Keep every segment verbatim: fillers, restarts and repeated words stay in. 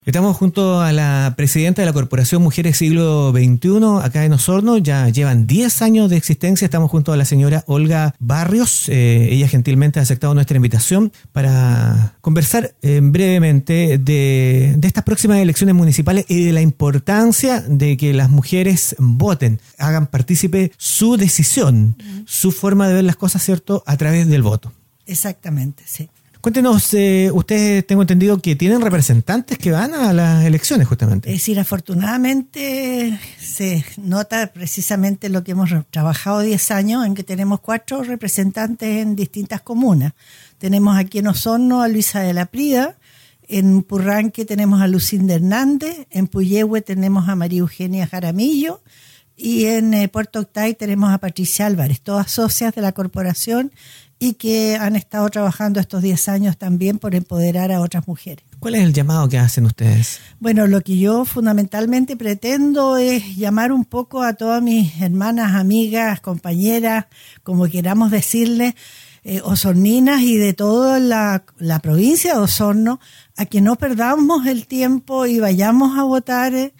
Estamos junto a la presidenta de la Corporación Mujeres Siglo veintiuno, acá en Osorno. Ya llevan diez años de existencia. Estamos junto a la señora Olga Barrios. Eh, ella gentilmente ha aceptado nuestra invitación para conversar eh, brevemente de, de estas próximas elecciones municipales y de la importancia de que las mujeres voten, hagan partícipe su decisión, uh-huh. su forma de ver las cosas, ¿cierto?, a través del voto. Exactamente, sí. Cuéntenos, eh, ustedes tengo entendido que tienen representantes que van a las elecciones justamente. Es decir, afortunadamente se nota precisamente lo que hemos trabajado diez años, en que tenemos cuatro representantes en distintas comunas. Tenemos aquí en Osorno a Luisa de la Prida, en Purranque tenemos a Lucinda Hernández, en Puyehue tenemos a María Eugenia Jaramillo y en eh, Puerto Octay tenemos a Patricia Álvarez, todas socias de la corporación y que han estado trabajando estos diez años también por empoderar a otras mujeres. ¿Cuál es el llamado que hacen ustedes? Bueno, lo que yo fundamentalmente pretendo es llamar un poco a todas mis hermanas, amigas, compañeras, como queramos decirles, eh, osorninas y de toda la, la provincia de Osorno, a que no perdamos el tiempo y vayamos a votar eh,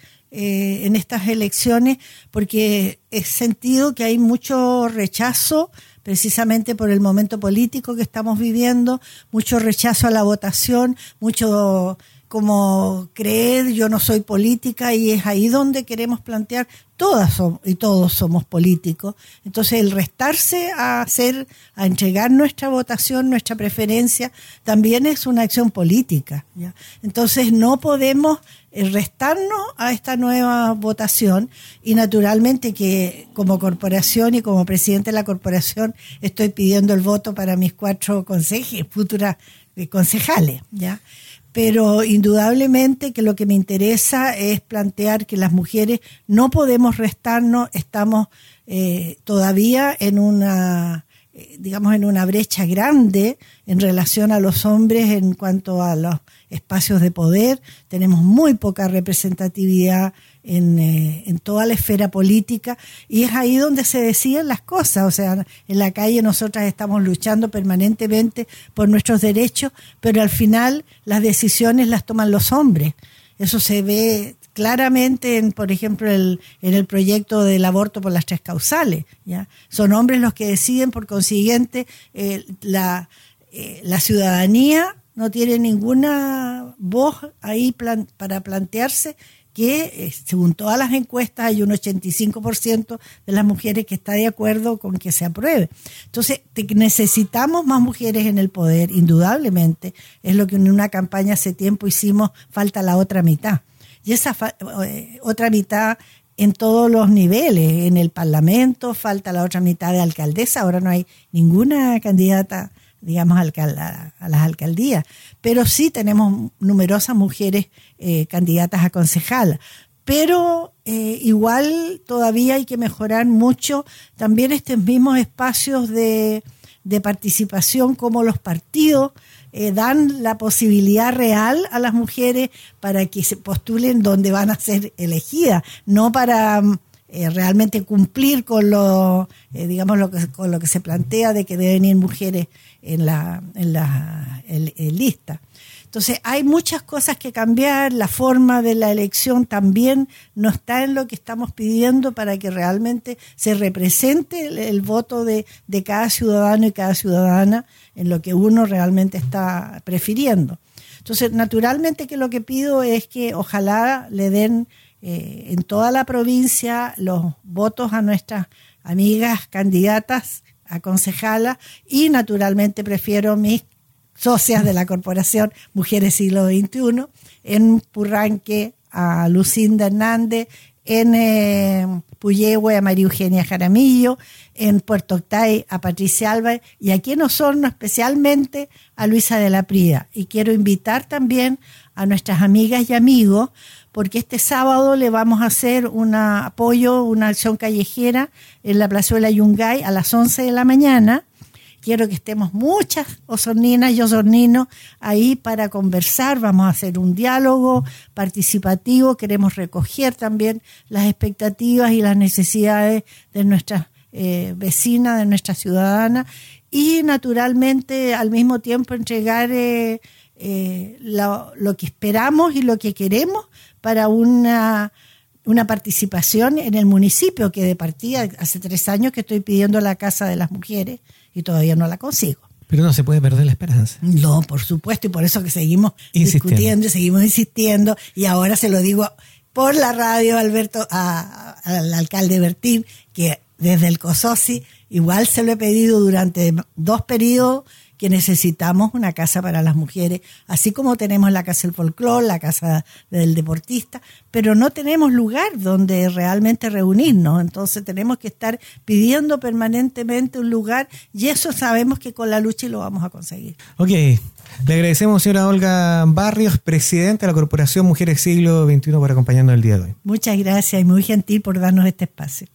en estas elecciones, porque he sentido que hay mucho rechazo precisamente por el momento político que estamos viviendo, mucho rechazo a la votación, mucho como creer yo no soy política, y es ahí donde queremos plantear todas somos, y todos somos políticos. Entonces el restarse a hacer, a entregar nuestra votación, nuestra preferencia, también es una acción política, ¿ya? Entonces no podemos restarnos a esta nueva votación, y naturalmente que como corporación y como presidente de la corporación estoy pidiendo el voto para mis cuatro consejes, futuras concejales, ¿ya? Pero indudablemente que lo que me interesa es plantear que las mujeres no podemos restarnos, estamos eh, todavía en una, eh, digamos, en una brecha grande en relación a los hombres en cuanto a los espacios de poder. Tenemos muy poca representatividad en, eh, en toda la esfera política, y es ahí donde se deciden las cosas. O sea, en la calle nosotras estamos luchando permanentemente por nuestros derechos, pero al final las decisiones las toman los hombres. Eso se ve claramente en, por ejemplo, el, en el proyecto del aborto por las tres causales, ¿ya? Son hombres los que deciden, por consiguiente, eh, la, eh, la ciudadanía no tiene ninguna voz ahí plan, para plantearse que, según todas las encuestas, hay un ochenta y cinco por ciento de las mujeres que está de acuerdo con que se apruebe. Entonces, te, necesitamos más mujeres en el poder, indudablemente. Es lo que en una campaña hace tiempo hicimos, falta la otra mitad. Y esa fa- eh, otra mitad en todos los niveles, en el Parlamento, falta la otra mitad de alcaldesa. Ahora no hay ninguna candidata, digamos, a, a las alcaldías, pero sí tenemos numerosas mujeres eh, candidatas a concejala. Pero eh, igual todavía hay que mejorar mucho también estos mismos espacios de, de participación, como los partidos eh, dan la posibilidad real a las mujeres para que se postulen donde van a ser elegidas, no para Eh, realmente cumplir con lo, eh, digamos, lo que, con lo que se plantea de que deben ir mujeres en la, en la en, en lista. Entonces hay muchas cosas que cambiar, la forma de la elección también no está en lo que estamos pidiendo para que realmente se represente el, el voto de, de cada ciudadano y cada ciudadana en lo que uno realmente está prefiriendo. Entonces, naturalmente que lo que pido es que ojalá le den Eh, en toda la provincia los votos a nuestras amigas candidatas a concejala, y naturalmente prefiero mis socias de la corporación Mujeres Siglo veintiuno, en Purranque a Lucinda Hernández, en eh, Puyehue a María Eugenia Jaramillo, en Puerto Octay a Patricia Álvarez, y aquí en Osorno especialmente a Luisa de la Prida. Y quiero invitar también a nuestras amigas y amigos, porque este sábado le vamos a hacer un apoyo, una acción callejera en la Plazuela Yungay a las once de la mañana. Quiero que estemos muchas osorninas y osorninos ahí para conversar. Vamos a hacer un diálogo participativo. Queremos recoger también las expectativas y las necesidades de nuestras eh, vecinas, de nuestras ciudadanas, y naturalmente al mismo tiempo entregar eh, eh, lo, lo que esperamos y lo que queremos para una, una participación en el municipio, que de partida hace tres años que estoy pidiendo la Casa de las Mujeres y todavía no la consigo. Pero no se puede perder la esperanza. No, por supuesto, y por eso que seguimos insistiendo. discutiendo, seguimos insistiendo, y ahora se lo digo por la radio, Alberto, a, a, al alcalde Bertín, que desde el COSOCI igual se lo he pedido durante dos periodos, que necesitamos una casa para las mujeres, así como tenemos la Casa del Folclor, la Casa del Deportista, pero no tenemos lugar donde realmente reunirnos, entonces tenemos que estar pidiendo permanentemente un lugar, y eso sabemos que con la lucha lo vamos a conseguir. Ok, le agradecemos, señora Olga Barrios, presidenta de la Corporación Mujeres Siglo veintiuno, por acompañarnos el día de hoy. Muchas gracias y muy gentil por darnos este espacio.